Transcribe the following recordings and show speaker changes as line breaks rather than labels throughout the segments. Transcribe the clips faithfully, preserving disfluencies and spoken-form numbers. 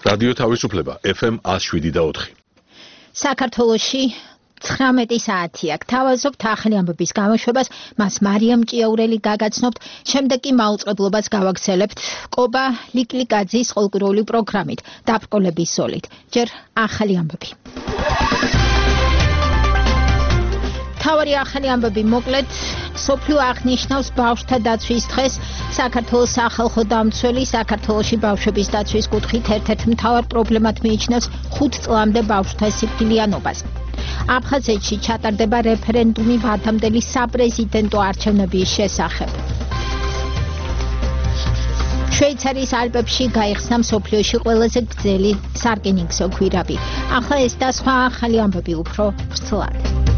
რადიო თავისუფლება F M one oh seven და four.
საქართველოში ცხრამეტი საათი აქვს. თავაზობთ ახალი ამბების გამოშვებას, მას მარიამ ჭიაურელი გაგაცნობთ, შემდეგ კი მაუწყებლობას გავაგრძელებთ კობა ლიკლიკაძის ყოველკვირეული პროგრამით, დაბრკოლების ზოლით. ჯერ ახალი ამბები. თავარი ახალი ამბები მოკლედ, სოფლიო აღნიშნავს ბავშვთა დაცვის დღეს. საქართველოს სახალხო დამცველი საქართველოში ბავშვების დაცვის კუთხით ერთ-ერთ მთავარ პრობლემად მიიჩნევს ხუთ წლამდე ბავშვთა სიკვდილიანობას. აფხაზეთში ჩატარდება რეფერენდუმი ვადამდელი საპრეზიდენტო არჩევნების შესახებ. შვეიცარიის ალპებში გაიხსნა მსოფლიოში ყველაზე გრძელი სარკინიგზო გვირაბი. ახლა ეს და სხვა ახალი ამბები უფრო ვრცლად.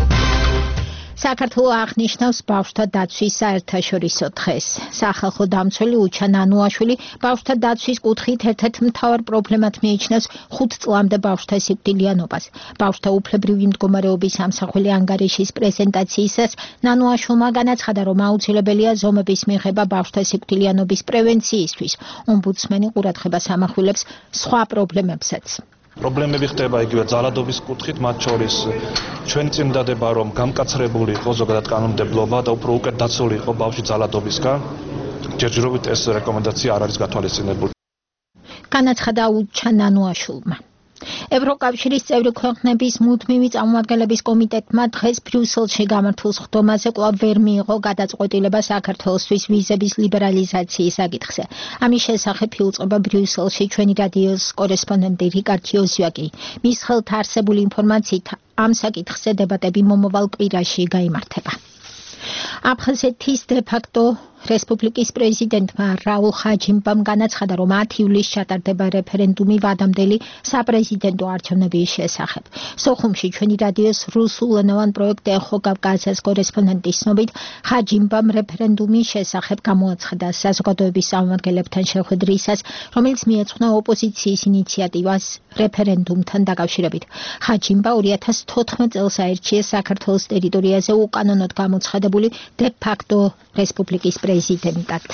საქართველო აღნიშნავს ბავშვთა დაცვის საერთაშორისო დღეს. სახალხო დამცველი უჩან ანუაშვილი ბავშვთა დაცვის კუთხით ერთ-ერთ მთავარ პრობლემად მიიჩნევს ხუთ წლამდე ბავშვთა სიკვდილიანობას. ბავშვთა უფლებრივი მდგომარეობის ამსახველი ანგარიშის პრეზენტაციისას ნანუაშვილმა განაცხადა, რომ აუცილებელია ზომების მიღება ბავშვთა სიკვდილიანობის პრევენციისთვის. ომბუდსმენი ყურადღებას ამახვილებს სხვა პრობლემებსაც.
პრობლემები ხდება იგივე ძალადობის კუთხით, მათ შორის ჩვენ წინდადება, რომ გამკაცრებული იყო ზოგადად კანონმდებლობა და უფრო უკეთ დაცული იყო ბავშვი ძალადობისგან. ჯერჯერობით ეს რეკომენდაცია არ არის გათვალისწინებული.
განაცხადა უჩან ანუაშვილმა. ევროკავშირის წევრი ქვეყნების მუდმივი წარმომადგენლების კომიტეტმა დღეს ბრიუსელში გამართულ სხდომაზე კვლავ ვერ მიიღო გადაწყვეტილება საქართველოსთვის ვიზების ლიბერალიზაციის საკითხზე. ამის შესახებ იუწყება ბრიუსელში ჩვენი რადიოს კორესპონდენტი რიკარდ იოზვაკი. მის ხელთ არსებული ინფორმაციით ამ საკითხზე დებატები მომავალ კვირაში გაიმართება. აფხაზეთის დე-ფაქტო რესპუბლიკის პრეზიდენტმა რაულ ხაჯიმბამ განაცხადა, რომ ათი ივლისს ჩატარდება რეფერენდუმი ვადამდელი საპრეზიდენტო არჩევნების შესახებ. სოხუმში ჩვენი რადიოს რუსულენოვან პროექტ ეხო კავკასიის კორესპონდენტის ცნობით, ხაჯიმბამ რეფერენდუმის შესახებ გამოაცხადა საზოგადოების წარმომადგენლებთან შეხვედრისას, რომელიც მიეძღვნა ოპოზიციის ინიციატივას რეფერენდუმთან დაკავშირებით. ხაჯიმბა ორი ათას თოთხმეტ წელს აირჩიეს საქართველოს ტერიტორიაზე უკანონოდ გამოცხადებული დე-ფაქტო რესპუბლიკის პრეზიდენტად.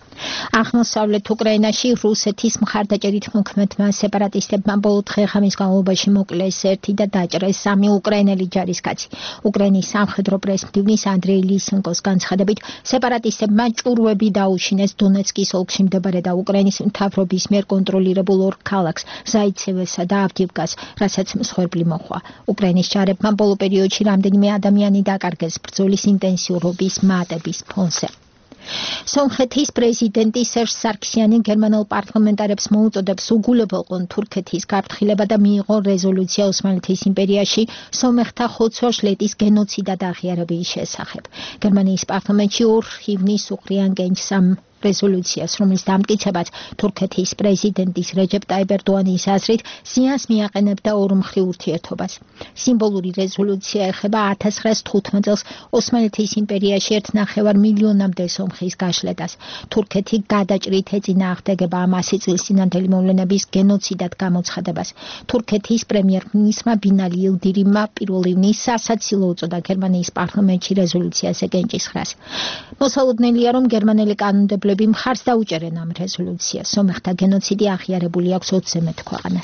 აღმოსავლეთ უკრაინაში რუსეთის მხარდაჭერით მოქმედმა სეპარატისტებმა ბოლო დღე-ღამის განმავლობაში მოკლეს ერთი და დაჭრეს სამი უკრაინელი ჯარისკაცი. უკრაინის სამხედრო პრეს-მდივნის ანდრეი ლისენკოს განცხადებით, სეპარატისტებმა ჭურვები დაუშინეს დონეცკის ოლქში მდებარე და უკრაინის მთავრობის მიერ კონტროლირებულ ორ ქალაქს, ზაიცევესა და ავდივკას, რასაც მსხვერპლი მოჰყვა. უკრაინის ჯარებმა ბოლო პერიოდში რამდენიმე ადამიანი დაკარგეს ბრძოლის ინტენსიურობის მატების ფონზე. სომხეთის პრეზიდენტი სერჟ სარქსიანი გერმანელ პარლამენტარებს მოუწოდებს უგულებელყონ თურქეთის გაფრთხილება და მიიღო რეზოლუცია ოსმალეთის იმპერიაში სომეხთა ხოცვა-ჟლეტის გენოციდად აღიარების შესახებ. გერმანიის პარლამენტში ორ ივნისს უყრიან გენჯს ამ რეზოლუციას, რომლის დამტკიცებაც თურქეთის პრეზიდენტის რეჯეპ ტაიპ ერდოანის აზრით ზიანს მიაყენებდა ორმხრივ ურთიერთობას. სიმბოლური რეზოლუცია ეხება ათას ცხრაას თხუთმეტ წელს ოსმალეთის იმპერიაში ერთ ნახევარ მილიონამდე სომხის გაშლედას. თურქეთი გადაჭრით ეწინააღმდეგება ამ ასი წლის წინანდელი მოვლენების გენოციდად გამოცხადებას. თურქეთის პრემიერ-მინისტრმა ბინალი ილდირიმმა პირველ ივნისს სასაცილო უწოდა გერმანიის პარლამენტში რეზოლუციაზე გენჭისყრას. მოსალოდნელია, რომ გერმანელი კანონმდებლები მხარს დაუჭერენ ამ რეზოლუციას. სომეხთა გენოციდი აღიარებული აქვს ოცზე მეტ ქვეყანას.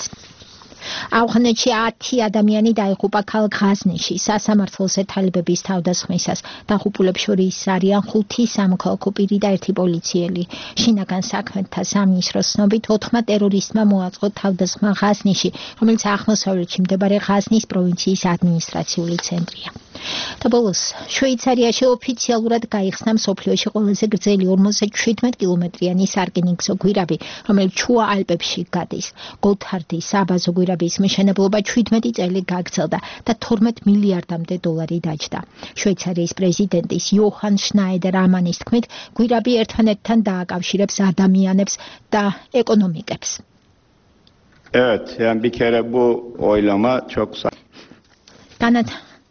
ავღანეთში ათი ადამიანი დაიღუპა ქალაქ ღაზნიში სასამართლოზე თალიბების თავდასხმისას. დაღუპულებს შორის არიან ხუთი სამოქალაქო პირი და ერთი პოლიციელი. შინაგან საქმეთა სამინისტროს ცნობით ოთხმა ტერორისტმა მოაწყო თავდასხმა ღაზნიში, რომელიც აღმოსავლეთში მდებარე ღაზნის პროვინციის ადმინისტრაციული ცენტრია. და ბოლოს, შვეიცარიაში ოფიციალურად გაიხსნა მსოფლიოში ყველაზე გრძელი ორმოცდაშვიდმეტ კილომეტრიანი სარკინიგზო გვირაბი, რომელიც ჩუა ალპებში გადის. გოთარდის საბაზო გვირაბის მშენებლობა შვიდმეტი წელი გაგრძელდა და თორმეტ მილიარდამდე დოლარი დაჯდა. შვეიცარიის პრეზიდენტის იოჰან შნაიდერ ამანის თქმით, გვირაბი ერთმანეთთან დააკავშირებს ადამიანებს და ეკონომიკებს.
Evet, yani bir kere bu oylama çok
განაცხადა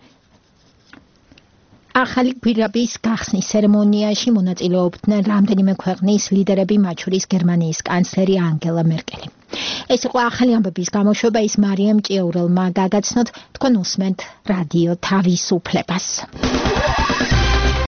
ახალი გვირაბის გახსნის ცერემონიაში მონაწილეობდნენ რამდენიმე ქვეყნის ლიდერები, მათ შორის გერმანიის კანცლერი ანგელა მერკელი. ეს იყო ახალი ამბების გამოშვება, ის მარიამ ჭიაურელმა გაგაცნოთ, თქვენ უსმენთ რადიო თავისუფლებას.